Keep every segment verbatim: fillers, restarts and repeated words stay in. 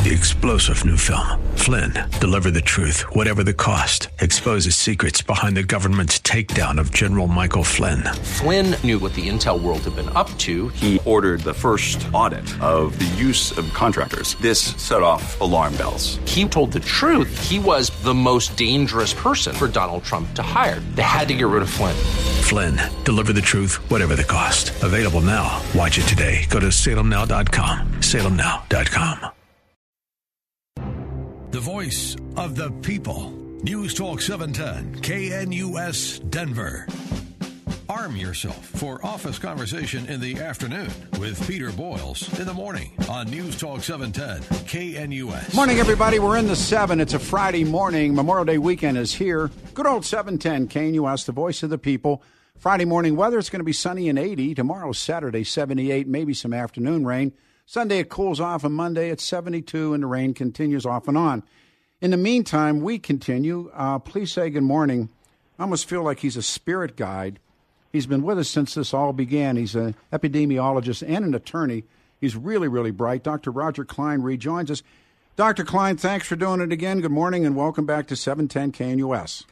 The explosive new film, Flynn, deliver the truth, whatever the cost, exposes secrets behind the government's takedown of General Michael Flynn. Flynn knew what the intel world had been up to. He ordered the first audit of the use of contractors. This set off alarm bells. He told the truth. He was the most dangerous person for Donald Trump to hire. They had to get rid of Flynn. Flynn, deliver the truth, whatever the cost. Available now. Watch it today. Go to salem now dot com. salem now dot com. The voice of the people. News Talk seven ten, K N U S, Denver. Arm yourself for office conversation in the afternoon with Peter Boyles in the morning on News Talk seven ten, K N U S. Morning, everybody. We're in the seven. It's a Friday morning. Memorial Day weekend is here. Good old seven ten, K N U S, the voice of the people. Friday morning weather, it's going to be sunny and eighty. Tomorrow, Saturday, seventy-eight, maybe some afternoon rain. Sunday, it cools off, and Monday, it's seventy-two, and the rain continues off and on. In the meantime, we continue. Uh, please say good morning. I almost feel like he's a spirit guide. He's been with us since this all began. He's an epidemiologist and an attorney. He's really, really bright. Doctor Roger Klein rejoins us. Doctor Klein, thanks for doing it again. Good morning, and welcome back to seven ten K N U S.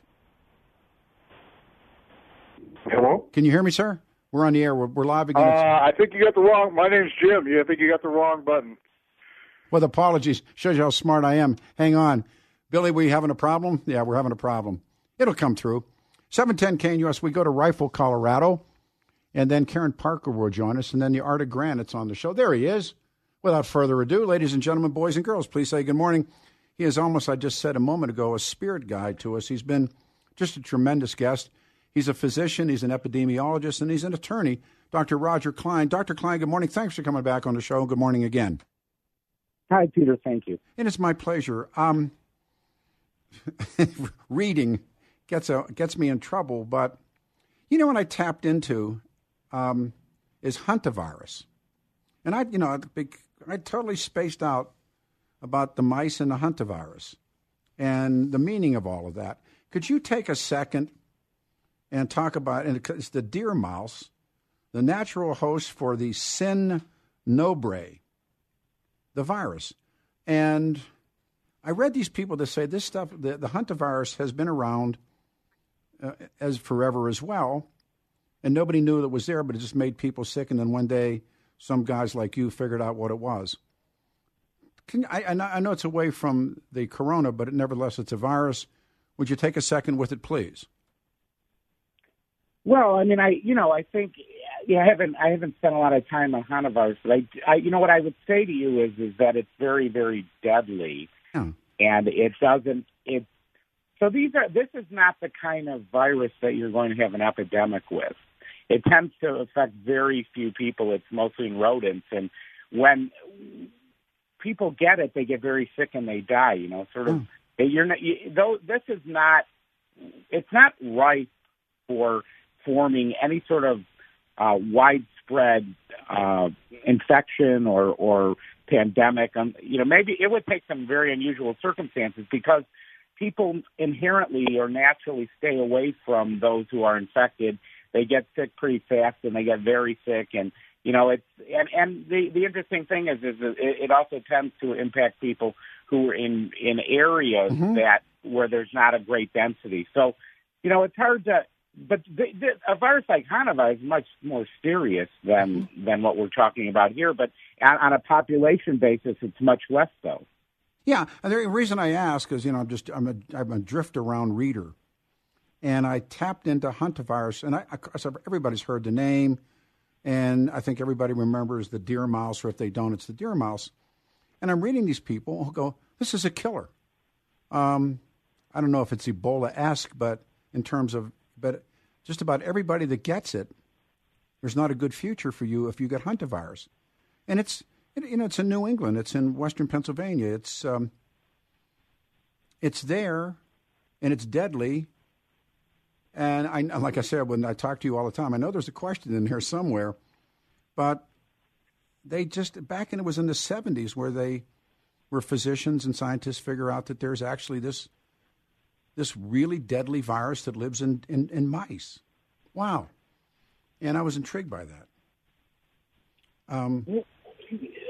Hello? Can you hear me, sir? We're on the air. We're, we're live again. Uh, I think you got the wrong. My name's Jim. Yeah, I think you got the wrong button. With apologies. Shows you how smart I am. Hang on. Billy, we having a problem? Yeah, we're having a problem. It'll come through. seven ten K N U S, we go to Rifle, Colorado, and then Karen Parker will join us, and then the Art of Granite's on the show. There he is. Without further ado, ladies and gentlemen, boys and girls, please say good morning. He is almost, I just said a moment ago, a spirit guide to us. He's been just a tremendous guest. He's a physician, he's an epidemiologist, and he's an attorney, Doctor Roger Klein. Doctor Klein, good morning. Thanks for coming back on the show. Good morning again. Hi, Peter. Thank you. And it's my pleasure. Um, reading gets a, gets me in trouble, but you know what I tapped into um, is hantavirus, and I, you know, I totally spaced out about the mice and the hantavirus and the meaning of all of that. Could you take a second and talk about, and it's the deer mouse, the natural host for the Cinnobre, the virus. And I read these people that say this stuff, the, the hantavirus has been around uh, as forever as well, and nobody knew it was there, but it just made people sick, and then one day some guys like you figured out what it was. Can, I, I know it's away from the corona, but it, nevertheless it's a virus. Would you take a second with it, please? Well, I mean, I you know, I think yeah, I haven't I haven't spent a lot of time on hantavirus, but I, I you know what I would say to you is is that it's very very deadly, oh. and it doesn't it. So these are this is not the kind of virus that you're going to have an epidemic with. It tends to affect very few people. It's mostly in rodents, and when people get it, they get very sick and they die. You know, sort of. Oh. You're not. You, though this is not. It's not ripe for forming any sort of uh, widespread uh, infection or, or pandemic. Um, you know, maybe it would take some very unusual circumstances because people inherently or naturally stay away from those who are infected. They get sick pretty fast and they get very sick. And, you know, it's and, and the, the interesting thing is, is it, it also tends to impact people who are in, in areas mm-hmm. that where there's not a great density. So, you know, it's hard to. But the, the, a virus like hantavirus is much more serious than than what we're talking about here. But on, on a population basis, it's much less so. Yeah, and the reason I ask is, you know, I'm just I'm a I'm a drift around reader, and I tapped into hantavirus, and I, I everybody's heard the name, and I think everybody remembers the deer mouse, or if they don't, it's the deer mouse. And I'm reading these people who go, "This is a killer." Um, I don't know if it's Ebola-esque, but in terms of But just about everybody that gets it, there's not a good future for you if you get hantavirus. And it's, you know, it's in New England. It's in Western Pennsylvania. It's um, it's there, and it's deadly. And I, like I said, when I talk to you all the time, I know there's a question in here somewhere, but they just, back in, it was in the seventies where they, where physicians and scientists figure out that there's actually this this really deadly virus that lives in, in, in mice. Wow. And I was intrigued by that. Um,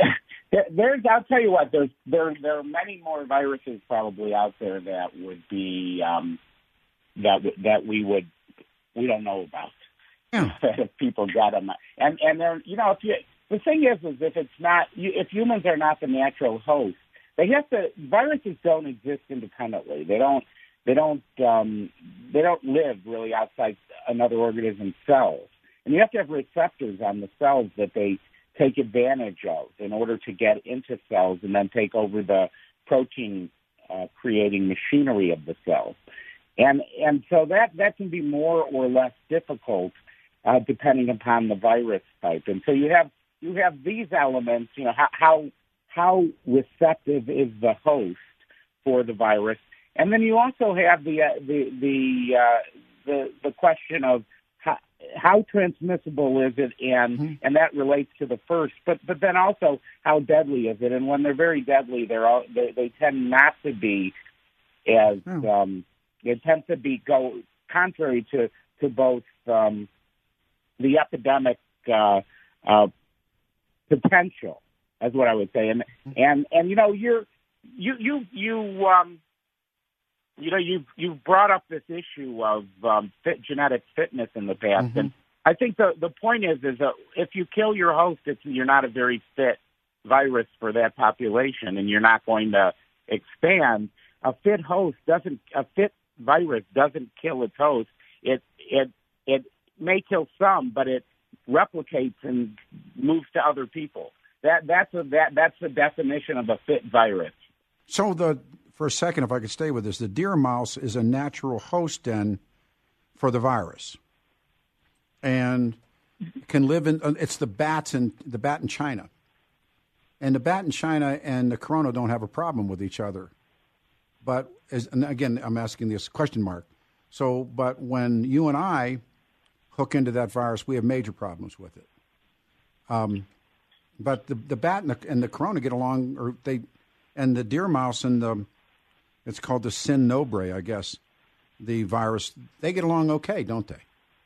There, there's, I'll tell you what, there's, there, there are many more viruses probably out there that would be, um, that, that we would, we don't know about. Yeah. If people got them. And, and they're, you know, if you, the thing is, is if it's not, if humans are not the natural host, they have to, viruses don't exist independently. They don't, they don't, um, they don't live really outside another organism's cells. And you have to have receptors on the cells that they take advantage of in order to get into cells and then take over the protein uh, creating machinery of the cells. And and so that, that can be more or less difficult uh, depending upon the virus type. And so you have you have these elements, you know, how how, how receptive is the host for the virus. And then you also have the uh, the the, uh, the the question of how, how transmissible is it, and mm-hmm. and that relates to the first. But but then also how deadly is it? And when they're very deadly, they're all, they, they tend not to be as oh. um, they tend to be go contrary to to both um, the epidemic uh, uh, potential, as what I would say, and and and you know you're you you you um. You know, you've, you've brought up this issue of um, fit, genetic fitness in the past, mm-hmm. and I think the, the point is is that if you kill your host, it's, you're not a very fit virus for that population, and you're not going to expand. A fit host doesn't, a fit virus doesn't kill its host. It it it may kill some, but it replicates and moves to other people. That that's a, that that's the definition of a fit virus. So the For a second, if I could stay with this, the deer mouse is a natural host then for the virus, and can live in. It's the bats and the bat in China, and the bat in China and the corona don't have a problem with each other. But as, and again, I'm asking this question mark. So, but when you and I hook into that virus, we have major problems with it. Um, but the the bat and the, and the corona get along, or they, and the deer mouse and the It's called the Cinnobre, I guess, the virus. They get along okay, don't they?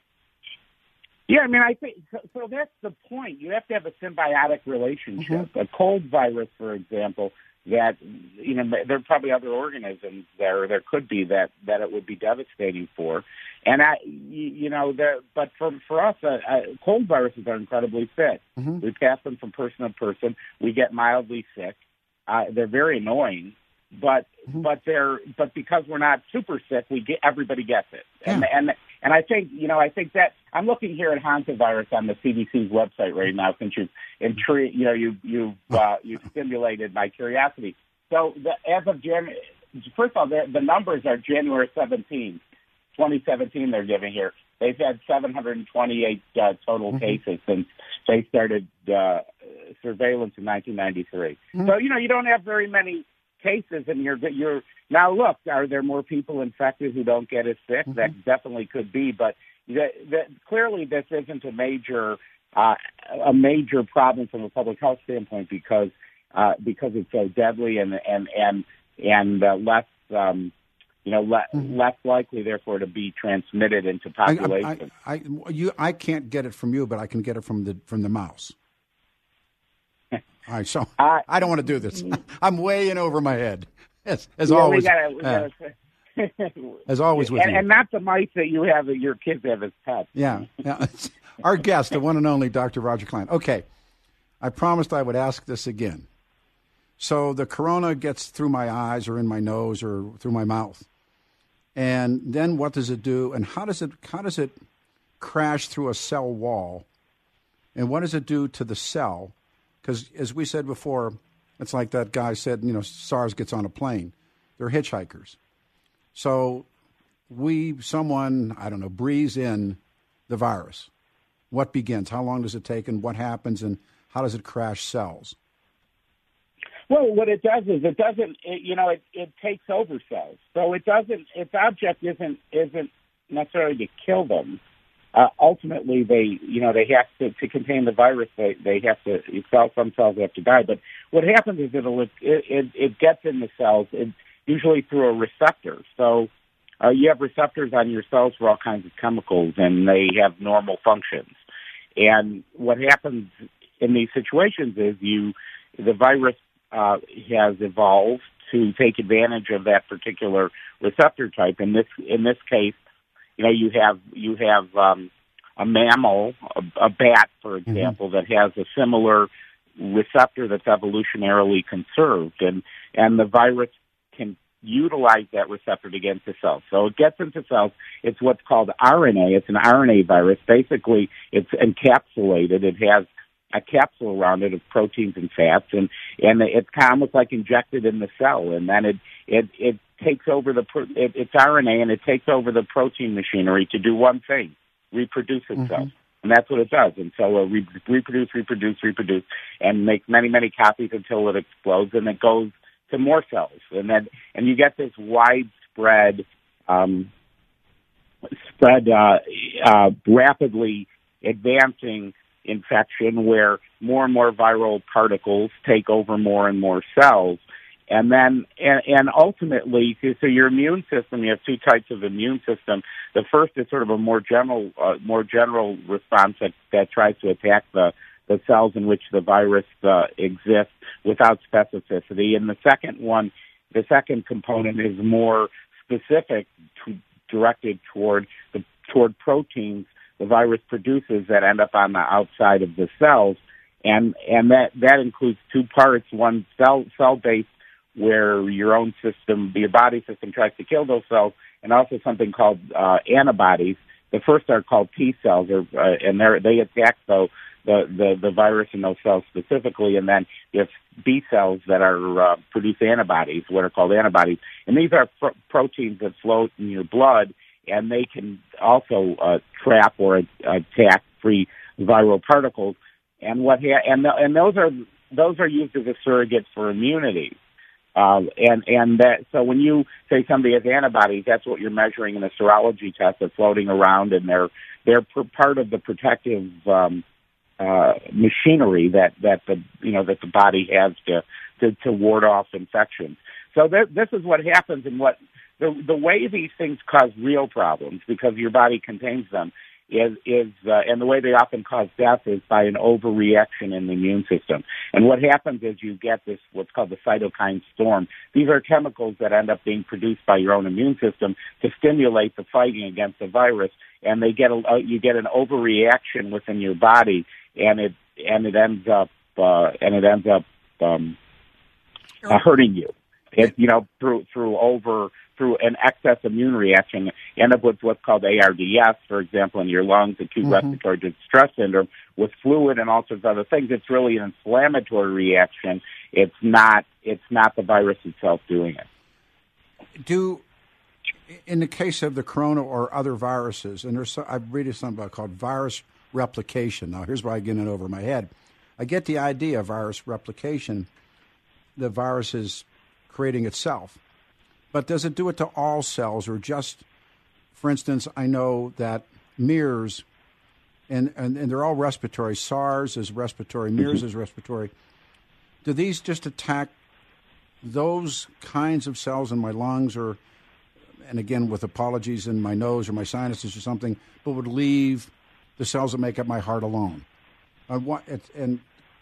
Yeah, I mean, I think so, so that's the point. You have to have a symbiotic relationship. Mm-hmm. A cold virus, for example, that, you know, there are probably other organisms there, there could be that, that it would be devastating for. And, I, you know, the, but for, for us, uh, uh, cold viruses are incredibly fit. Mm-hmm. We pass them from person to person. We get mildly sick. Uh, they're very annoying. But mm-hmm. but they're but because we're not super sick, we get everybody gets it, yeah. and and and I think you know I think that I'm looking here at hantavirus on the C D C's website right now, since you've intri- you know you you've uh, you've stimulated my curiosity. So the, as of January, first of all, the, the numbers are January seventeenth, twenty seventeen. They're giving here. They've had seven hundred twenty-eight uh, total mm-hmm. cases since they started uh, surveillance in nineteen ninety-three. Mm-hmm. So you know you don't have very many cases, and you're you're now look. Are there more people infected who don't get as sick? Mm-hmm. That definitely could be, but the, the, clearly this isn't a major uh, a major problem from a public health standpoint because uh, because it's so deadly and and and and uh, less um, you know le- mm-hmm. less likely, therefore, to be transmitted into population. I, I, I, you, I can't get it from you, but I can get it from the from the mouse. All right, so uh, I don't want to do this. I'm way in over my head, as, as yeah, always. We gotta, we gotta, uh, as always with and, you. And not the mice that you have, that your kids have as pets. Yeah, yeah. Our guest, the one and only Doctor Roger Klein. Okay, I promised I would ask this again. So the corona gets through my eyes or in my nose or through my mouth, and then what does it do? And how does it how does it crash through a cell wall? And what does it do to the cell? Because, as we said before, it's like that guy said, you know, SARS gets on a plane. They're hitchhikers. So we, someone, I don't know, breathes in the virus. What begins? How long does it take, and what happens, and how does it crash cells? Well, what it does is it doesn't, it, you know, it, it takes over cells. So it doesn't, its object isn't isn't necessarily to kill them. Uh, ultimately, they, you know, they have to, to contain the virus, they, they have to, cells, some cells have to die. But what happens is it'll, it, it, it gets in the cells, it, usually through a receptor. So uh, you have receptors on your cells for all kinds of chemicals, and they have normal functions. And what happens in these situations is you, the virus uh, has evolved to take advantage of that particular receptor type. In this in this case, you know, you have you have um, a mammal, a, a bat, for example, mm-hmm. that has a similar receptor that's evolutionarily conserved, and and the virus can utilize that receptor to get into cells. So it gets into cells. It's what's called R N A. It's an R N A virus. Basically, it's encapsulated. It has a capsule around it of proteins and fats, and and it's kind of almost like injected in the cell, and then it it it takes over the it, it's R N A, and it takes over the protein machinery to do one thing: reproduce itself. Mm-hmm. And that's what it does. And so uh, re- reproduce, reproduce, reproduce, and make many, many copies until it explodes, and it goes to more cells. And then, and you get this widespread, um, spread, uh, uh, rapidly advancing infection where more and more viral particles take over more and more cells. And then, and, and ultimately, so your immune system, you have two types of immune system. The first is sort of a more general, uh, more general response that, that tries to attack the, the cells in which the virus uh, exists without specificity. And the second one, the second component is more specific, to, directed toward the toward proteins the virus produces that end up on the outside of the cells. And and that that includes two parts: one cell cell based, where your own system, your body system, tries to kill those cells, and also something called uh, antibodies. The first are called T cells, or, uh, and they attack the, the, the, the virus in those cells specifically, and then you have B cells that are uh, produce antibodies, what are called antibodies. And these are pro- proteins that float in your blood, and they can also uh, trap or attack free viral particles. And what ha- and the, and those are those are used as a surrogate for immunity. Uh, and, and that, so when you say somebody has antibodies, that's what you're measuring in a serology test that's floating around, and they're, they're per, part of the protective, um, uh, machinery that, that the, you know, that the body has to, to, to ward off infections. So th- this is what happens, and what, the, the way these things cause real problems, because your body contains them, is, is uh, and the way they often cause death is by an overreaction in the immune system. And what happens is you get this, what's called the cytokine storm. These are chemicals that end up being produced by your own immune system to stimulate the fighting against the virus, and they get a, uh, you get an overreaction within your body, and it and it ends up uh, and it ends up um, uh, hurting you. It, you know, through through over through an excess immune reaction, you end up with what's called A R D S, for example, in your lungs, acute mm-hmm. respiratory distress syndrome, with fluid and all sorts of other things. It's really an inflammatory reaction. It's not. It's not the virus itself doing it. Do in the case of the corona or other viruses, and there's I've read something about called virus replication. Now, here's why I get it over my head. I get the idea of virus replication. The virus is creating itself. But does it do it to all cells, or just, for instance, I know that MERS, and, and, and they're all respiratory. SARS is respiratory, MERS mm-hmm. is respiratory. Do these just attack those kinds of cells in my lungs, or, and again, with apologies, in my nose or my sinuses or something, but would leave the cells that make up my heart alone? I want, it, and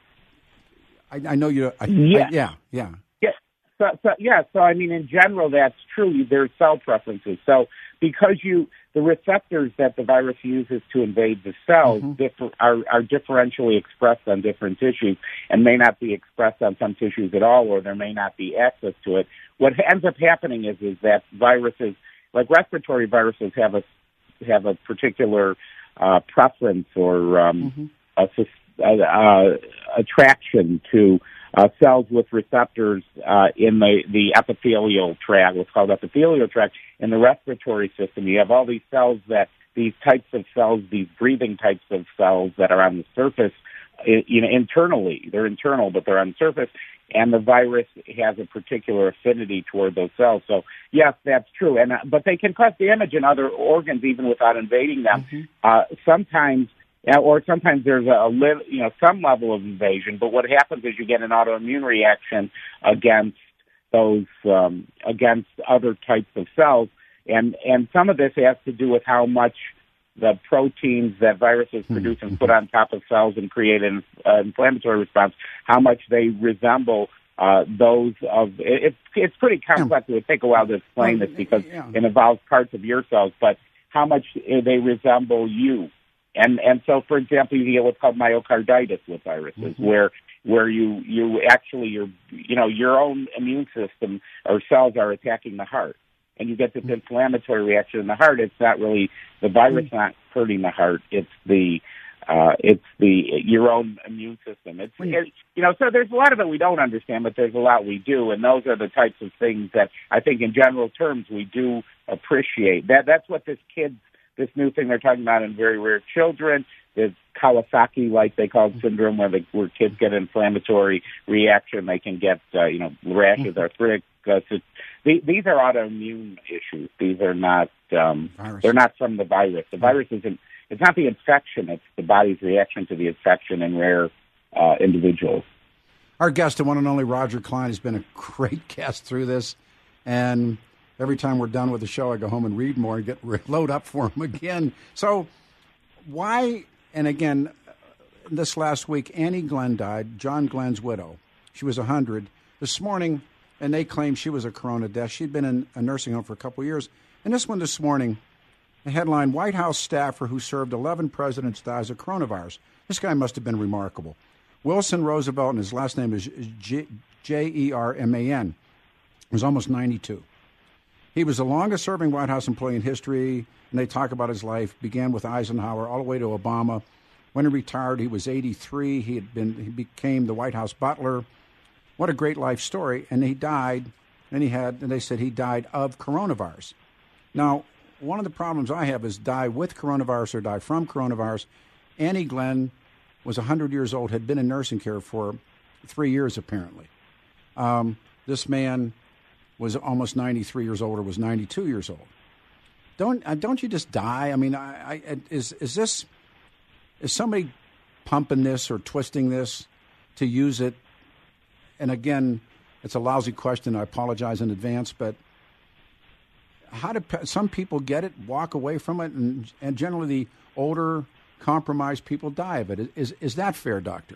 I, I know you. I, yeah. I, yeah, yeah. So, so, yeah, so I mean, in general, that's true. There's cell preferences. So because you, the receptors that the virus uses to invade the cells mm-hmm. differ, are, are differentially expressed on different tissues, and may not be expressed on some tissues at all, or there may not be access to it. What ends up happening is, is that viruses, like respiratory viruses, have a, have a particular uh, preference or um, mm-hmm. a, uh, attraction to Uh, cells with receptors uh, in the, the epithelial tract, what's called epithelial tract. In the respiratory system, you have all these cells that, these types of cells, these breathing types of cells that are on the surface, you know, internally. They're internal, but they're on the surface, and the virus has a particular affinity toward those cells. So, yes, that's true. And uh, but they can cause damage in other organs even without invading them. Mm-hmm. Uh, sometimes Yeah, or sometimes there's a, a you know some level of invasion, but what happens is you get an autoimmune reaction against those um, against other types of cells, and and some of this has to do with how much the proteins that viruses produce and put on top of cells and create an uh, inflammatory response, how much they resemble uh, those of it, it's it's pretty complex. It would take a while to explain this because it involves parts of your cells, but how much they resemble you. And and so, for example, you get what's called myocarditis with viruses, mm-hmm. where where you you actually your you know your own immune system or cells are attacking the heart, and you get this mm-hmm. inflammatory reaction in the heart. It's not really the virus mm-hmm. not hurting the heart. It's the uh, it's the your own immune system. It's mm-hmm. it, you know so there's a lot of it we don't understand, but there's a lot we do, and those are the types of things that I think, in general terms, we do appreciate. That that's what this kid's. This new thing they're talking about in very rare children is Kawasaki, like they call it, syndrome, where, they, where kids get an inflammatory reaction. They can get, uh, you know, rashes, arthritic. Uh, so the, these are autoimmune issues. These are not, um, they're not from the virus. The virus isn't, it's not the infection. It's the body's reaction to the infection in rare uh, individuals. Our guest, the one and only Roger Klein, has been a great guest through this. And every time we're done with the show, I go home and read more and get load up for him again. So why, and again, this last week, Annie Glenn died, John Glenn's widow. She was one hundred. This morning, and they claim she was a corona death. She'd been in a nursing home for a couple of years. And this one this morning, the headline, White House staffer who served eleven presidents dies of coronavirus. This guy must have been remarkable. Wilson Roosevelt, and his last name is J E R M A N, was almost ninety-two. He was the longest-serving White House employee in history, and they talk about his life. Began with Eisenhower all the way to Obama. When he retired, he was eighty-three. He had been he became the White House butler. What a great life story! And he died, and he had, and they said he died of coronavirus. Now, one of the problems I have is die with coronavirus or die from coronavirus. Annie Glenn was one hundred years old, had been in nursing care for three years apparently. Um, this man was almost ninety-three years old, or was ninety-two years old. Don't uh, don't you just die? I mean, I, I, is is this is somebody pumping this or twisting this to use it? And again, it's a lousy question. I apologize in advance, but how do some people get it, walk away from it, and and generally the older, compromised people die of it? Is is that fair, Doctor?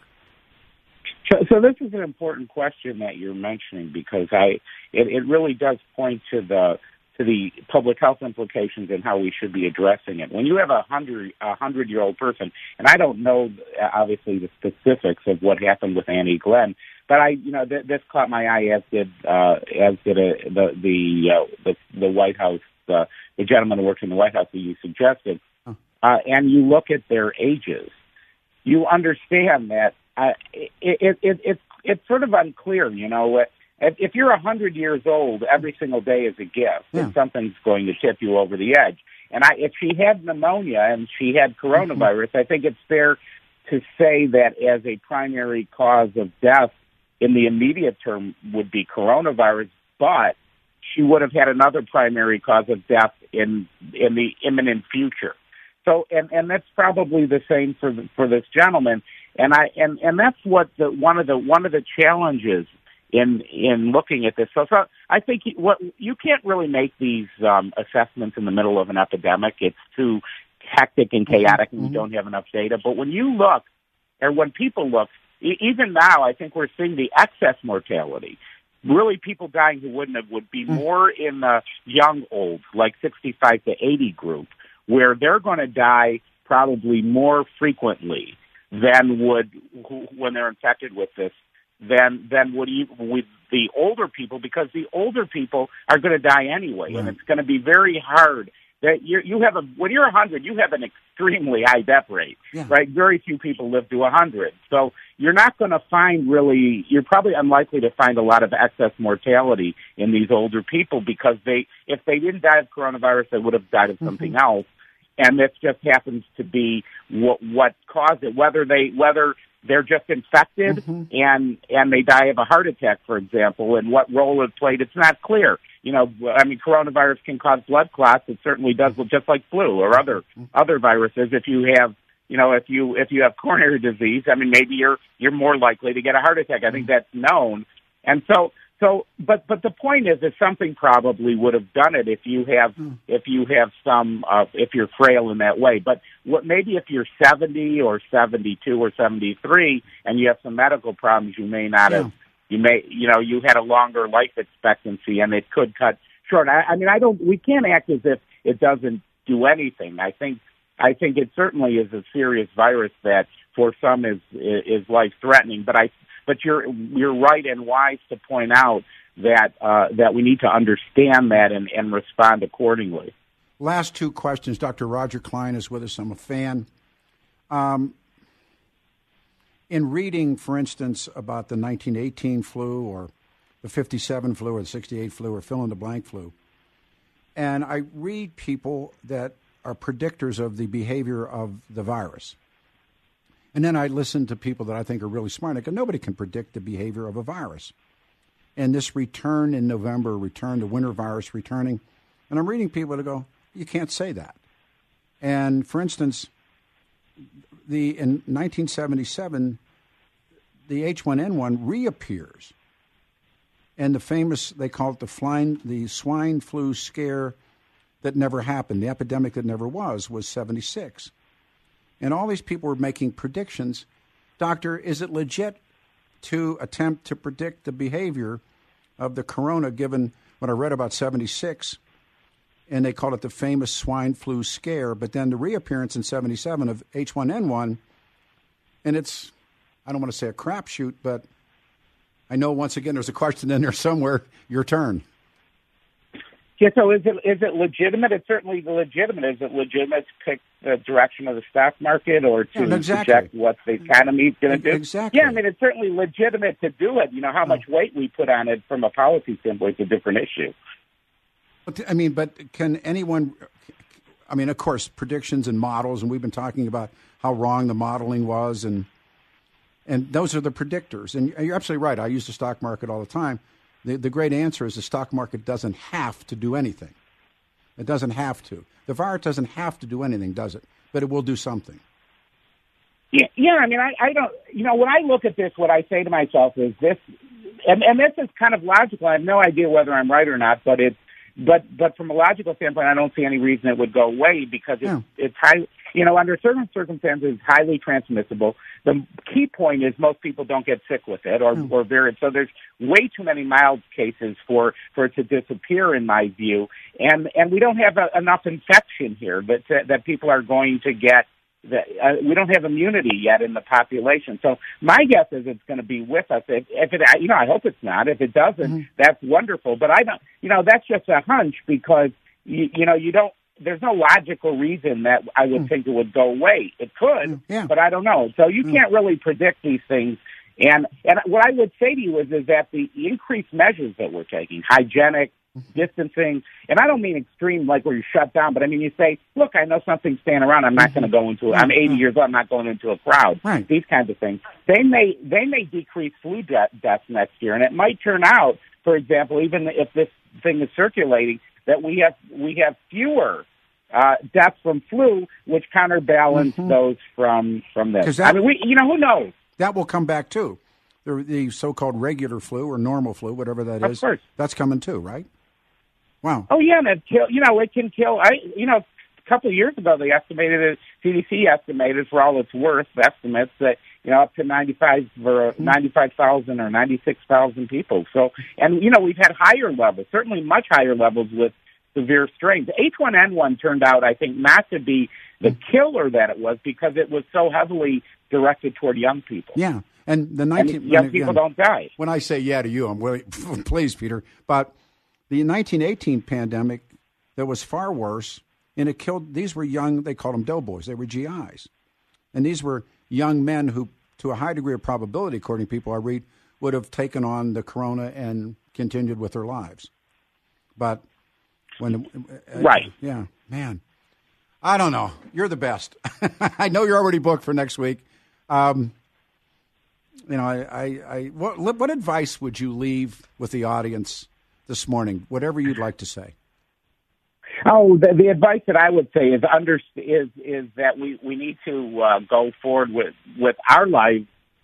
So, so this is an important question that you're mentioning, because I it, it really does point to the to the public health implications and how we should be addressing it. When you have a hundred a hundred year old person, and I don't know obviously the specifics of what happened with Annie Glenn, but I you know th- this caught my eye, as did uh, as did a, the the, uh, the the White House uh, the gentleman who works in the White House that you suggested, uh, and you look at their ages, you understand that. Uh, it, it, it, it, it's sort of unclear, you know. If, if you're one hundred years old, every single day is a gift, yeah. and something's going to tip you over the edge. And I, if she had pneumonia and she had coronavirus, mm-hmm. I think it's fair to say that as a primary cause of death in the immediate term would be coronavirus, but she would have had another primary cause of death in in the imminent future. So, and, and that's probably the same for the, for this gentleman. And I and, and that's what the one of the one of the challenges in in looking at this. So, so I think what you can't really make these um, assessments in the middle of an epidemic. It's too hectic and chaotic, and mm-hmm. we don't have enough data. But when you look, or when people look, e- even now, I think we're seeing the excess mortality. Really, people dying who wouldn't have would be mm-hmm. more in the young old, like sixty-five to eighty group, where they're going to die probably more frequently than would when they're infected with this, than than would even with the older people, because the older people are going to die anyway, right. and it's going to be very hard. That you you have a when you're one hundred, you have an extremely high death rate, yeah. right? Very few people live to one hundred, so you're not going to find really. You're probably unlikely to find a lot of excess mortality in these older people, because they if they didn't die of coronavirus, they would have died of something mm-hmm. else. And this just happens to be what, what caused it. Whether they whether they're just infected mm-hmm. and and they die of a heart attack, for example, and what role it played, it's not clear. You know, I mean, coronavirus can cause blood clots. It certainly does, just like flu or other other viruses. If you have, you know, if you if you have coronary disease, I mean, maybe you're you're more likely to get a heart attack. I think that's known. And so so, but but the point is that something probably would have done it if you have mm. if you have some uh, if you're frail in that way. But what maybe if you're seventy or seventy-two or seventy-three and you have some medical problems, you may not yeah. have. You may you know you had a longer life expectancy, and it could cut short. I, I mean, I don't. We can't act as if it doesn't do anything. I think I think it certainly is a serious virus that for some is is life threatening. But I. But you're you're right and wise to point out that uh, that we need to understand that and, and respond accordingly. Last two questions. Doctor Roger Klein is with us. I'm a fan. Um, in reading, for instance, about the nineteen eighteen flu or the fifty-seven flu or the sixty-eight flu or fill-in-the-blank flu, and I read people that are predictors of the behavior of the virus. And then I listen to people that I think are really smart. I go, nobody can predict the behavior of a virus. And this return in November, return to winter virus returning, and I'm reading people that go, you can't say that. And for instance, the in nineteen seventy-seven, the H one N one reappears. And the famous, they call it the, flying, the swine flu scare that never happened, the epidemic that never was, was seventy-six. And all these people were making predictions. Doctor, is it legit to attempt to predict the behavior of the corona, given what I read about seventy-six, and they called it the famous swine flu scare, but then the reappearance in seventy-seven of H one N one, and it's, I don't want to say a crapshoot, but I know once again there's a question in there somewhere. Your turn. Yeah, so is it is it legitimate? It's certainly legitimate. Is it legitimate to pick the direction of the stock market or to yeah, exactly. project what the economy is going to do? Exactly. Yeah, I mean, it's certainly legitimate to do it. You know, how much weight we put on it from a policy standpoint is a different issue. But, I mean, but can anyone, I mean, of course, predictions and models, and we've been talking about how wrong the modeling was, and and those are the predictors. And you're absolutely right. I use the stock market all the time. The, the great answer is the stock market doesn't have to do anything. It doesn't have to. The virus doesn't have to do anything, does it? But it will do something. Yeah, yeah. I mean, I, I don't, you know, when I look at this, what I say to myself is this, and, and this is kind of logical. I have no idea whether I'm right or not, but it's, but, but from a logical standpoint, I don't see any reason it would go away because it's, yeah. it's high, you know, under certain circumstances, it's highly transmissible. The key point is most people don't get sick with it or, mm. or very, so there's way too many mild cases for, for it to disappear in my view. And, and we don't have a, enough infection here that, that people are going to get. The, uh, we don't have immunity yet in the population. So my guess is it's going to be with us. If, if it, you know, I hope it's not. If it doesn't, mm-hmm. that's wonderful. But I don't, you know, that's just a hunch because, you, you know, you don't, there's no logical reason that I would mm. think it would go away. It could, mm, yeah. but I don't know. So you mm. can't really predict these things. And, and what I would say to you is, is that the increased measures that we're taking, hygienic, distancing, and I don't mean extreme like where you're shut down, but I mean you say, look, I know something's staying around. I'm not mm-hmm. going to go into it. I'm eighty mm-hmm. years old. I'm not going into a crowd. Right. These kinds of things. They may they may decrease flu de- deaths next year, and it might turn out, for example, even if this thing is circulating, that we have we have fewer uh, deaths from flu, which counterbalance mm-hmm. those from from this. That, I mean, we you know who knows. That will come back too. The, the so-called regular flu or normal flu, whatever that of is, course. That's coming too, right? Wow. Oh yeah, and it kill. You know, it can kill. I, you know, a couple of years ago they estimated it. C D C estimated, for all it's worth, estimates that you know up to ninety-five for mm-hmm. ninety-five thousand or ninety-six thousand people. So, and you know, we've had higher levels, certainly much higher levels with severe strains. H one N one turned out, I think, not to be the mm-hmm. killer that it was because it was so heavily directed toward young people. Yeah, and the nineteen and young people again, don't die. When I say yeah to you, I'm really pleased, Peter, but. The nineteen eighteen pandemic that was far worse, and it killed, these were young, they called them doughboys, they were G Is. And these were young men who, to a high degree of probability, according to people I read, would have taken on the corona and continued with their lives. But when... Uh, right. Yeah, man. I don't know. You're the best. I know you're already booked for next week. Um, you know, I, I, I what, what advice would you leave with the audience this morning, whatever you'd like to say? Oh, the, the advice that I would say is under is is that we, we need to uh, go forward with, with our lives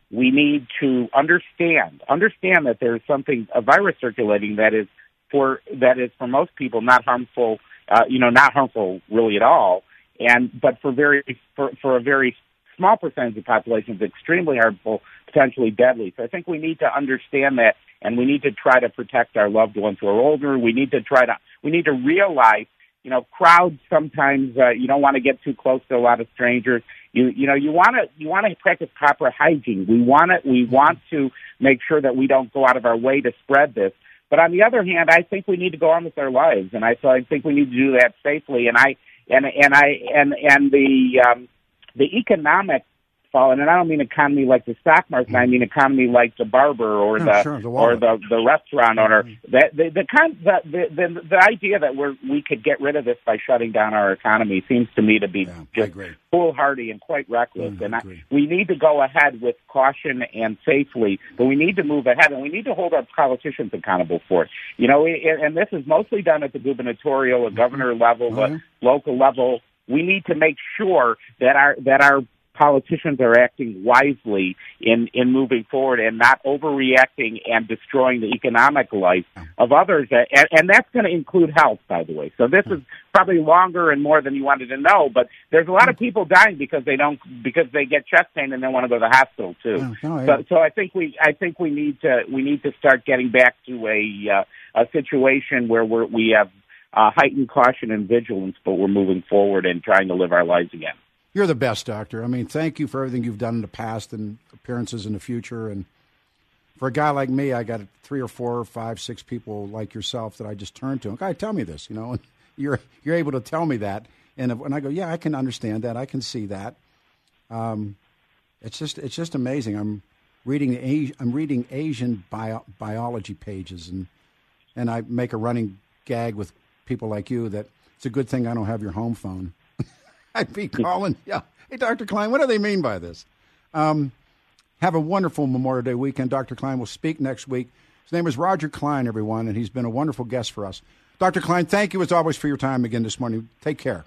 we need to understand understand that there is something, a virus circulating that is for that is for most people not harmful, uh, you know, not harmful really at all, and but for very for, for a very small percentage of the population is extremely harmful, potentially deadly. So I think we need to understand that, and we need to try to protect our loved ones who are older. We need to try to we need to realize, you know, crowds sometimes uh, you don't want to get too close to a lot of strangers. You you know you want to you want to practice proper hygiene. We want to we want to make sure that we don't go out of our way to spread this. But on the other hand, I think we need to go on with our lives, and I so I think we need to do that safely. And I and and I and and the um, the economic fallen, and I don't mean economy like the stock market. I mean economy like the barber or yeah, the, sure, the or the the restaurant owner. That the the, kind, the the the the idea that we're we could get rid of this by shutting down our economy seems to me to be yeah, just foolhardy and quite reckless. Mm, and I I, we need to go ahead with caution and safely, but we need to move ahead, and we need to hold our politicians accountable for it. You know, and this is mostly done at the gubernatorial, or governor level, mm-hmm. the local level. We need to make sure that our that our politicians are acting wisely in, in moving forward and not overreacting and destroying the economic life of others. And, and that's going to include health, by the way. So this is probably longer and more than you wanted to know, but there's a lot of people dying because they don't, because they get chest pain and they want to go to the hospital too. Oh, no, so, so I think we, I think we need to, we need to start getting back to a, uh, a situation where we're, we have uh, heightened caution and vigilance, but we're moving forward and trying to live our lives again. You're the best, Doctor. I mean, thank you for everything you've done in the past and appearances in the future. And for a guy like me, I got three or four or five, six people like yourself that I just turn to. Guy, tell me this, you know, and you're you're able to tell me that. And when I go, yeah, I can understand that. I can see that. Um, it's just it's just amazing. I'm reading the I'm reading Asian bio, biology pages, and and I make a running gag with people like you that it's a good thing I don't have your home phone. I'd be calling, yeah. Hey, Doctor Klein, what do they mean by this? Um, have a wonderful Memorial Day weekend. Doctor Klein will speak next week. His name is Roger Klein, everyone, and he's been a wonderful guest for us. Doctor Klein, thank you as always for your time again this morning. Take care.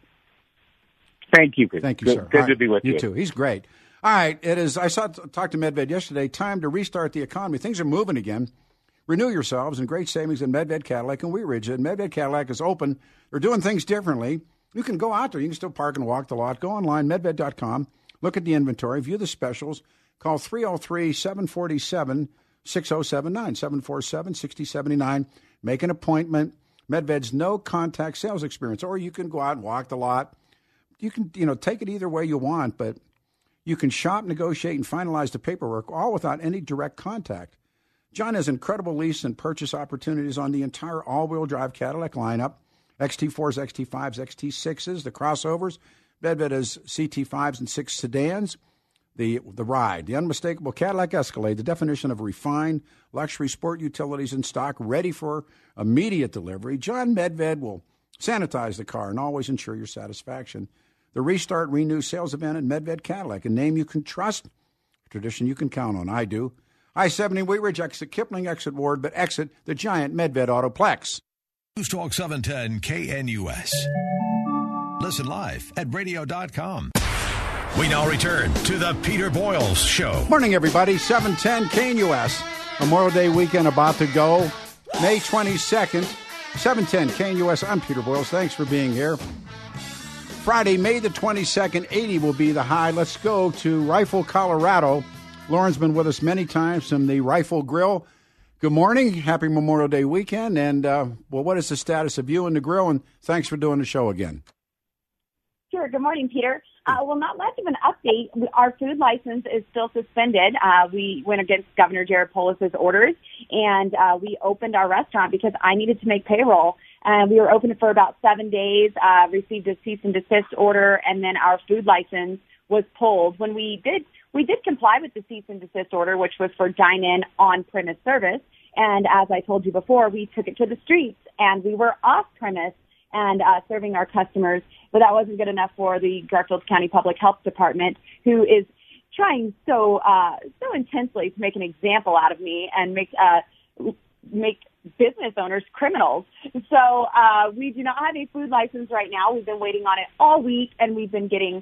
Thank you. Thank you, good, sir. Good right. to be with you. You too. He's great. All right, it is. I saw talked to Medved yesterday. Time to restart the economy. Things are moving again. Renew yourselves and great savings in Medved Cadillac and Wheat Ridge. And Medved Cadillac is open. They're doing things differently. You can go out there. You can still park and walk the lot. Go online, medved dot com. Look at the inventory. View the specials. Call three oh three, seven four seven, six oh seven nine, seven four seven, six oh seven nine. Make an appointment. Medved's no-contact sales experience. Or you can go out and walk the lot. You can, you know, take it either way you want, but you can shop, negotiate, and finalize the paperwork, all without any direct contact. John has incredible lease and purchase opportunities on the entire all-wheel drive Cadillac lineup. X T fours, X T fives, X T sixes, the crossovers. Medved has C T fives and six sedans. The the ride, the unmistakable Cadillac Escalade, the definition of refined luxury sport utilities in stock, ready for immediate delivery. John Medved will sanitize the car and always ensure your satisfaction. The Restart Renew sales event at Medved Cadillac, a name you can trust, a tradition you can count on. I do. I seventy Wheat Ridge, exit Kipling, exit Ward, but exit the giant Medved Autoplex. News Talk seven ten K N U S. Listen live at radio dot com. We now return to the Peter Boyles Show. Morning, everybody. seven ten K N U S. Memorial Day weekend about to go. May twenty-second, seven ten K N U S. I'm Peter Boyles. Thanks for being here. Friday, May the twenty-second, eighty will be the high. Let's go to Rifle, Colorado. Lauren's been with us many times from the Rifle Grill. Good morning. Happy Memorial Day weekend. And, uh, well, what is the status of you and the grill? And thanks for doing the show again. Sure. Good morning, Peter. Uh, well, not much of an update. Our food license is still suspended. Uh, we went against Governor Jared Polis's orders, and uh, we opened our restaurant because I needed to make payroll. And we were open for about seven days, uh, received a cease and desist order, and then our food license was pulled. When we did, we did comply with the cease and desist order, which was for dine-in on-premise service. And as I told you before, we took it to the streets, and we were off-premise and uh, serving our customers. But that wasn't good enough for the Garfield County Public Health Department, who is trying so uh, so intensely to make an example out of me and make uh, make business owners criminals. So uh, we do not have a food license right now. We've been waiting on it all week, and we've been getting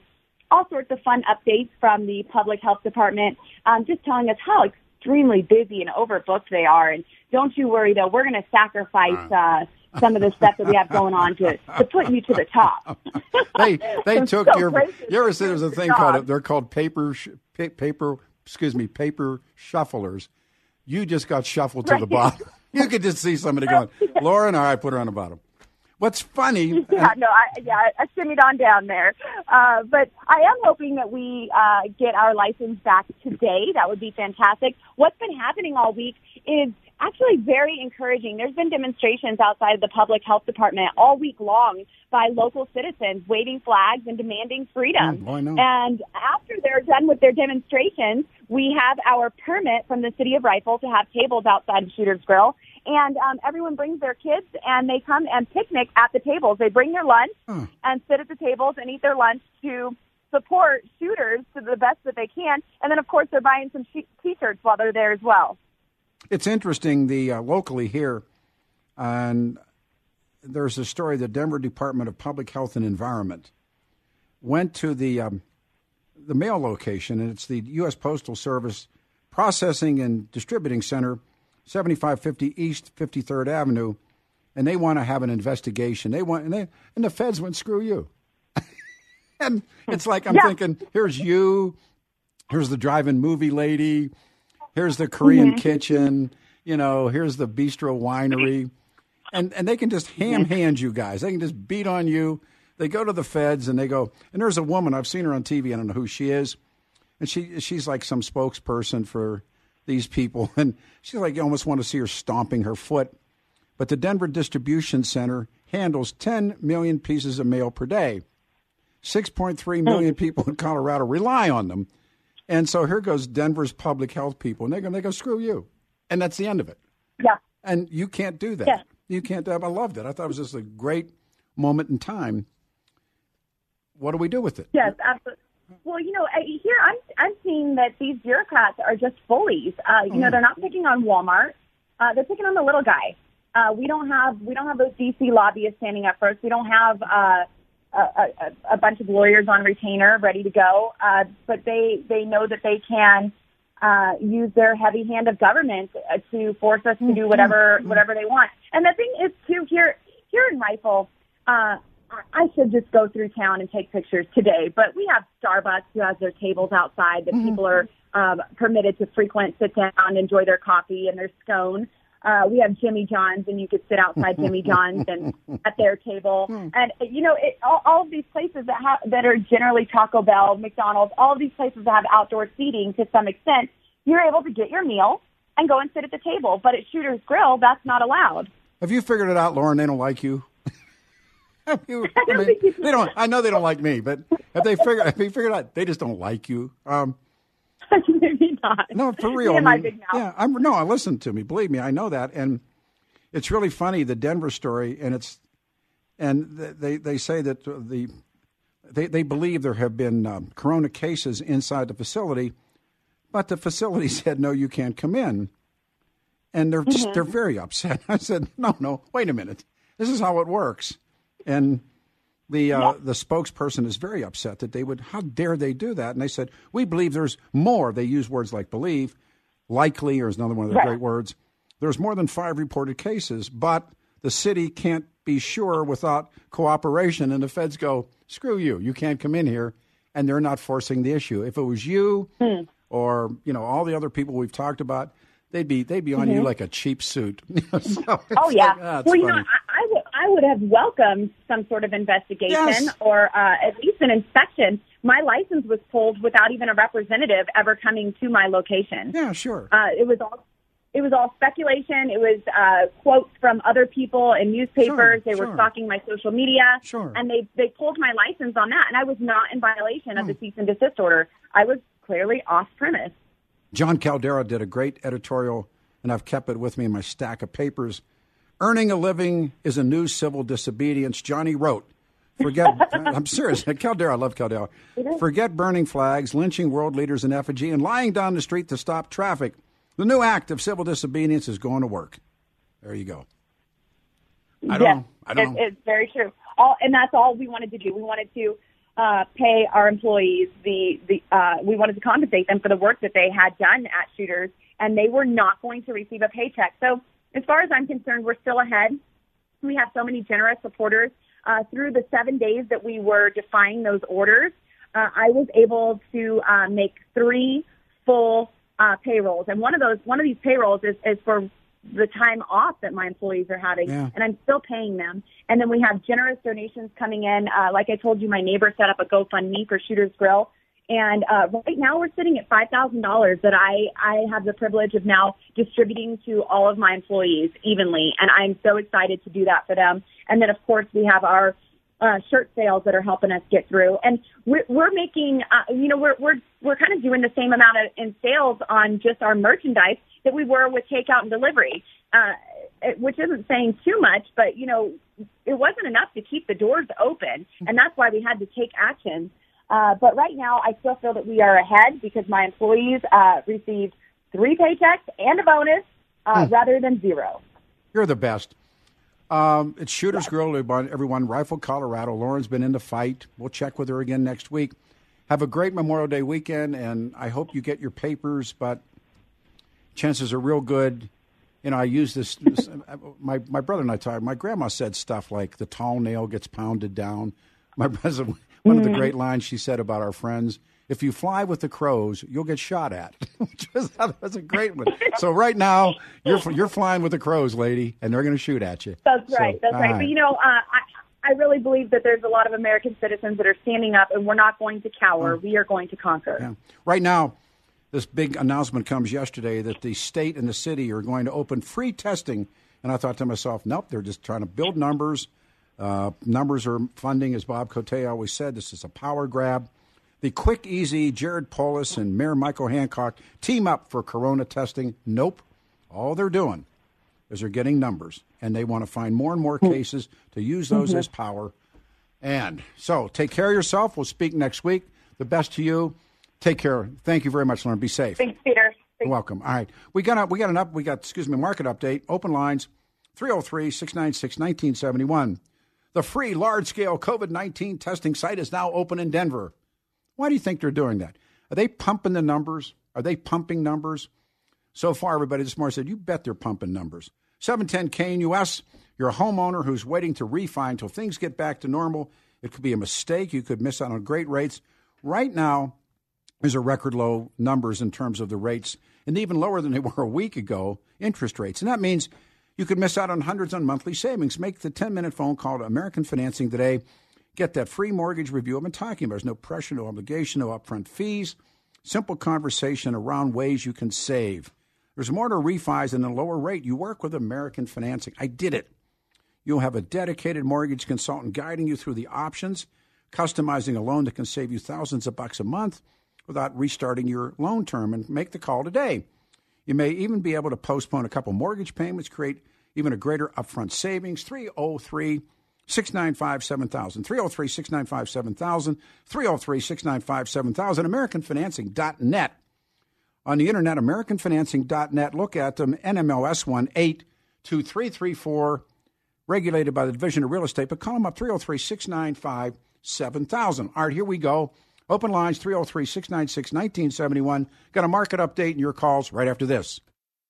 all sorts of fun updates from the public health department, um, just telling us how extremely busy and overbooked they are. And don't you worry, though, we're going to sacrifice uh, some of the stuff that we have going on to, to put you to the top. they they took so your. You ever see there's a thing job. called they're called paper pa- paper excuse me paper shufflers. You just got shuffled to right. the bottom. You could just see somebody going, Lauren, all right, put her on the bottom. What's funny? Yeah, no, I, yeah, I shimmied on down there. Uh, but I am hoping that we uh, get our license back today. That would be fantastic. What's been happening all week is actually very encouraging. There's been demonstrations outside of the public health department all week long by local citizens waving flags and demanding freedom. Oh, boy, no. And after they're done with their demonstrations, we have our permit from the city of Rifle to have tables outside of Shooter's Grill. And um, everyone brings their kids, and they come and picnic at the tables. They bring their lunch huh. and sit at the tables and eat their lunch to support Shooters to the best that they can. And then, of course, they're buying some T-shirts while they're there as well. It's interesting, the uh, locally here, and there's a story, the Denver Department of Public Health and Environment went to the um, the mail location, and it's the U S Postal Service Processing and Distributing Center, seventy-five fifty East fifty-third Avenue, and they want to have an investigation. They want, and, they, and the feds went, screw you. And it's like, I'm yeah. thinking, here's you, here's the drive-in movie lady, here's the Korean mm-hmm. kitchen, you know, here's the bistro winery. And and they can just ham hand you guys. They can just beat on you. They go to the feds and they go, and there's a woman, I've seen her on T V, I don't know who she is, and she she's like some spokesperson for these people, and she's like, you almost want to see her stomping her foot. But the Denver Distribution Center handles ten million pieces of mail per day. six point three million people in Colorado rely on them. And so here goes Denver's public health people, and they go, they go, screw you. And that's the end of it. Yeah. And you can't do that. Yeah. You can't do that. I loved it. I thought it was just a great moment in time. What do we do with it? Yes, absolutely. Well, you know, here I'm I'm seeing that these bureaucrats are just bullies. Uh, you oh. know, they're not picking on Walmart. Uh, they're picking on the little guy. Uh, we don't have we don't have those D C lobbyists standing up for us. We don't have uh, a, a, a bunch of lawyers on retainer ready to go. Uh, but they they know that they can uh, use their heavy hand of government uh, to force us to do whatever whatever they want. And the thing is, too, here here in Rifle, uh, I should just go through town and take pictures today. But we have Starbucks who has their tables outside that mm-hmm. people are um, permitted to frequent, sit down, and enjoy their coffee and their scone. Uh, we have Jimmy John's, and you could sit outside Jimmy John's and at their table. And, you know, it, all, all of these places that have, that are generally Taco Bell, McDonald's, all of these places that have outdoor seating to some extent, you're able to get your meal and go and sit at the table. But at Shooter's Grill, that's not allowed. Have you figured it out, Lauren? They don't like you. you I, mean, they don't. I know they don't like me, but have they figured? Have they figured out they just don't like you? Um, Maybe not. No, for real. I mean, big mouth. Yeah, I'm no. Listen to me. Believe me, I know that, and it's really funny, the Denver story, and it's and they they say that the they they believe there have been um, corona cases inside the facility, but the facility said no, you can't come in, and they're just, mm-hmm. they're very upset. I said no, no, wait a minute, this is how it works, and. The uh, the spokesperson is very upset that they would, how dare they do that? And they said, we believe there's more. They use words like believe, likely, or is another one of their right. great words. There's more than five reported cases, but the city can't be sure without cooperation. And the feds go, screw you. You can't come in here. And they're not forcing the issue. If it was you hmm. or, you know, all the other people we've talked about, they'd be they'd be on mm-hmm. you like a cheap suit. so oh, yeah. Like, ah, well, you funny. know, I, I, would, I would have welcomed some sort of investigation yes. or uh, at least an inspection. My license was pulled without even a representative ever coming to my location. Yeah, sure. Uh, it was all it was all speculation. It was uh, quotes from other people in newspapers. Sure, they sure. were stalking my social media. Sure. And they, they pulled my license on that. And I was not in violation of oh. the cease and desist order. I was clearly off premise. John Caldera did a great editorial, and I've kept it with me in my stack of papers. Earning a living is a new civil disobedience. Johnny wrote, forget, I'm serious, Caldera, I love Caldera. Forget burning flags, lynching world leaders in effigy, and lying down the street to stop traffic. The new act of civil disobedience is going to work. There you go. I don't yes, know. I don't it, know. It's very true. All, and that's all we wanted to do. We wanted to uh, pay our employees the, the uh, we wanted to compensate them for the work that they had done at Shooters, and they were not going to receive a paycheck. So as far as I'm concerned, we're still ahead. We have so many generous supporters. Uh, through the seven days that we were defying those orders, uh, I was able to uh, make three full uh, payrolls. And one of those, one of these payrolls is, is for the time off that my employees are having, yeah. and I'm still paying them. And then we have generous donations coming in. Uh, like I told you, my neighbor set up a GoFundMe for Shooters Grill. And uh, right now we're sitting at five thousand dollars that I, I have the privilege of now distributing to all of my employees evenly. And I'm so excited to do that for them. And then, of course, we have our uh, shirt sales that are helping us get through. And we're, we're making, uh, you know, we're, we're, we're kind of doing the same amount of, in sales on just our merchandise that we were with takeout and delivery, uh, which isn't saying too much, but, you know, it wasn't enough to keep the doors open. And that's why we had to take action. Uh, but right now, I still feel that we are ahead because my employees uh, received three paychecks and a bonus uh, hmm. rather than zero. You're the best. Um, it's Shooters yes. Grill, everyone. Rifle, Colorado. Lauren's been in the fight. We'll check with her again next week. Have a great Memorial Day weekend, and I hope you get your papers, but chances are real good. You know, I use this, this my, my brother and I talked, my grandma said stuff like the tall nail gets pounded down. My brother, one of the great lines she said about our friends, if you fly with the crows, you'll get shot at. That's a great one. So right now, you're you're flying with the crows, lady, and they're going to shoot at you. That's right. So, that's right. right. But, you know, uh, I, I really believe that there's a lot of American citizens that are standing up, and we're not going to cower. Oh. We are going to conquer. Yeah. Right now, this big announcement comes yesterday that the state and the city are going to open free testing. And I thought to myself, nope, they're just trying to build numbers. Uh, numbers are funding, as Bob Cote always said. This is a power grab. The quick, easy Jared Polis and Mayor Michael Hancock team up for corona testing. Nope. All they're doing is they're getting numbers, and they want to find more and more cases to use those mm-hmm. as power. And so take care of yourself. We'll speak next week. The best to you. Take care. Thank you very much, Lauren. Be safe. Thanks, Peter. Thanks. You're welcome. All right. We got a, we got an up. We got, excuse me, market update. Open lines, three oh three, six nine six, one nine seven one. The free large-scale COVID nineteen testing site is now open in Denver. Why do you think they're doing that? Are they pumping the numbers? Are they pumping numbers? So far, everybody this morning said, you bet they're pumping numbers. seven ten K N U S, you're a homeowner who's waiting to refi until things get back to normal. It could be a mistake. You could miss out on great rates. Right now, there's a record low numbers in terms of the rates, and even lower than they were a week ago, interest rates. And that means you could miss out on hundreds on monthly savings. Make the ten-minute phone call to American Financing today. Get that free mortgage review I've been talking about. There's no pressure, no obligation, no upfront fees. Simple conversation around ways you can save. There's more to refis than a lower rate. You work with American Financing. I did it. You'll have a dedicated mortgage consultant guiding you through the options, customizing a loan that can save you thousands of bucks a month without restarting your loan term. And make the call today. You may even be able to postpone a couple mortgage payments, create even a greater upfront savings. three oh three, six nine five, seven thousand. three oh three, six nine five, seven thousand. three oh three, six nine five, seven thousand. American Financing dot net. On the internet, American Financing dot net. Look at them. N M L S one eight two three three four. Regulated by the Division of Real Estate. But call them up, three oh three, six nine five, seven thousand. All right, here we go. Open lines, three oh three, six nine six, one nine seven one. Got a market update and your calls right after this.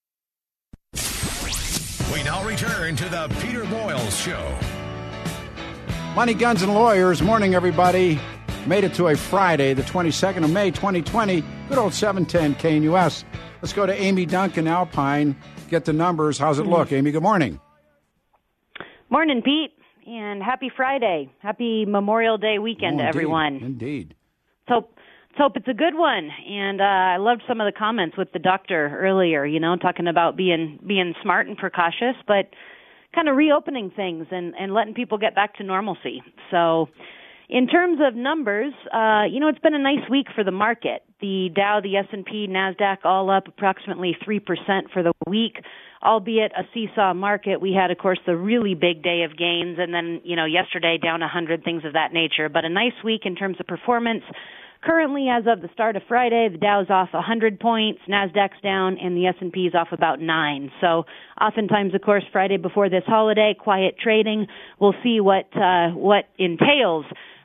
We now return to the Peter Boyles Show. Money, Guns, and Lawyers. Morning, everybody. Made it to a Friday, the twenty-second of May, twenty twenty. Good old seven ten K N U S. Let's go to Amy Duncan, Alpine. Get the numbers. How's it look? Amy, good morning. Morning, Pete, and happy Friday. Happy Memorial Day weekend oh, to indeed. everyone. Indeed. So, let's hope it's a good one. And uh, I loved some of the comments with the doctor earlier, you know, talking about being being smart and precautious, but kind of reopening things and, and letting people get back to normalcy. So in terms of numbers, uh, you know, it's been a nice week for the market. The Dow, the S and P, NASDAQ all up approximately three percent for the week. Albeit a seesaw market, we had, of course, the really big day of gains, and then, you know, yesterday down one hundred, things of that nature. But a nice week in terms of performance. Currently, as of the start of Friday, the Dow's off one hundred points, NASDAQ's down, and the S and P's off about nine. So oftentimes, of course, Friday before this holiday, quiet trading. We'll see what uh, what entails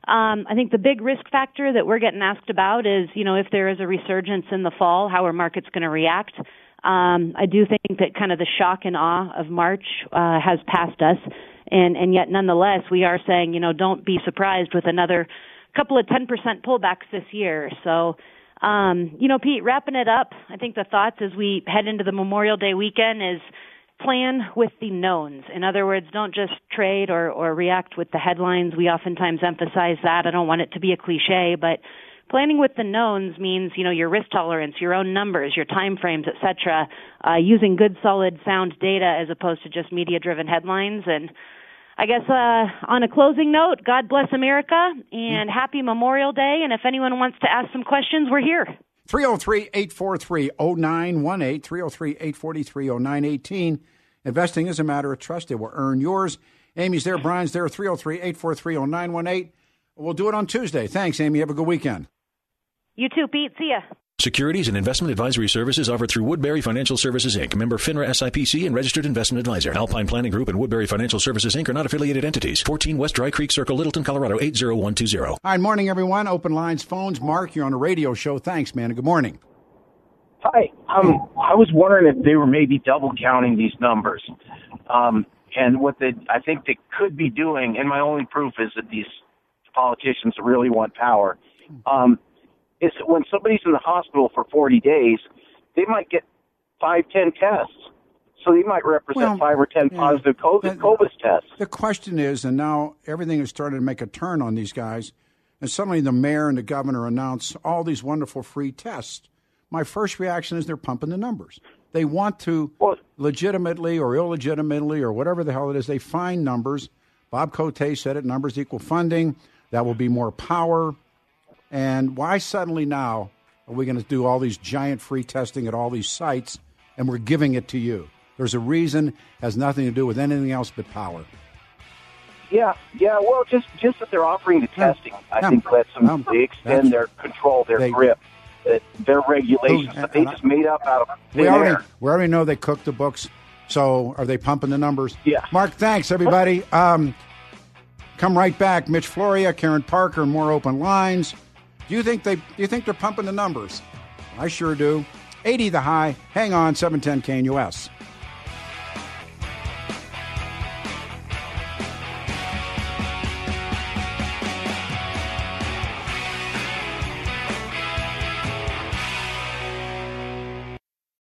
Um, I think the big risk factor that we're getting asked about is, you know, if there is a resurgence in the fall, how are markets going to react? Um, I do think that kind of the shock and awe of March uh, has passed us, and, and yet nonetheless we are saying, you know, don't be surprised with another couple of ten percent pullbacks this year. So, um, you know, Pete, wrapping it up, I think the thoughts as we head into the Memorial Day weekend is plan with the knowns. In other words, don't just trade or, or react with the headlines. We oftentimes emphasize that. I don't want it to be a cliche, but planning with the knowns means, you know, your risk tolerance, your own numbers, your time frames, et cetera, uh, using good, solid, sound data as opposed to just media-driven headlines. And I guess uh, on a closing note, God bless America and happy Memorial Day. And if anyone wants to ask some questions, we're here. three oh three, eight four three, oh nine one eight, three oh three, eight four three, oh nine one eight. Investing is a matter of trust. It will earn yours. Amy's there. Brian's there. three oh three, eight four three, oh nine one eight. We'll do it on Tuesday. Thanks, Amy. Have a good weekend. You too, Pete. See ya. Securities and investment advisory services offered through Woodbury Financial Services, Incorporated. Member FINRA S I P C and registered investment advisor. Alpine Planning Group and Woodbury Financial Services, Incorporated are not affiliated entities. fourteen West Dry Creek Circle, Littleton, Colorado, eight oh one two oh. Hi, morning, everyone. Open lines, phones. Mark, you're on a radio show. Thanks, man. Good morning. Hi. Um, I was wondering if they were maybe double counting these numbers. Um, and what they, I think they could be doing, and my only proof is that these politicians really want power, um, is that when somebody's in the hospital for forty days, they might get five, ten tests. So they might represent well, five or ten yeah, positive COVID, COVID tests. The question is, and now everything is starting to make a turn on these guys, and suddenly the mayor and the governor announce all these wonderful free tests. My first reaction is they're pumping the numbers. They want to well, legitimately or illegitimately or whatever the hell it is, they find numbers. Bob Cote said it, numbers equal funding. That will be more power. And why suddenly now are we going to do all these giant free testing at all these sites and we're giving it to you? There's a reason, has nothing to do with anything else but power. Yeah, yeah. Well, just just that they're offering the testing, I um, think lets them um, they extend their control, their they, grip, uh, their regulations oh, that they just made up out of thin we already, air. We already know they cooked the books, so are they pumping the numbers? Yeah. Mark, thanks, everybody. Um, come right back. Mitch Floria, Karen Parker, and more open lines. Do you think they? Do you think they're pumping the numbers? I sure do. eighty the high. Hang on, seven ten K N U S.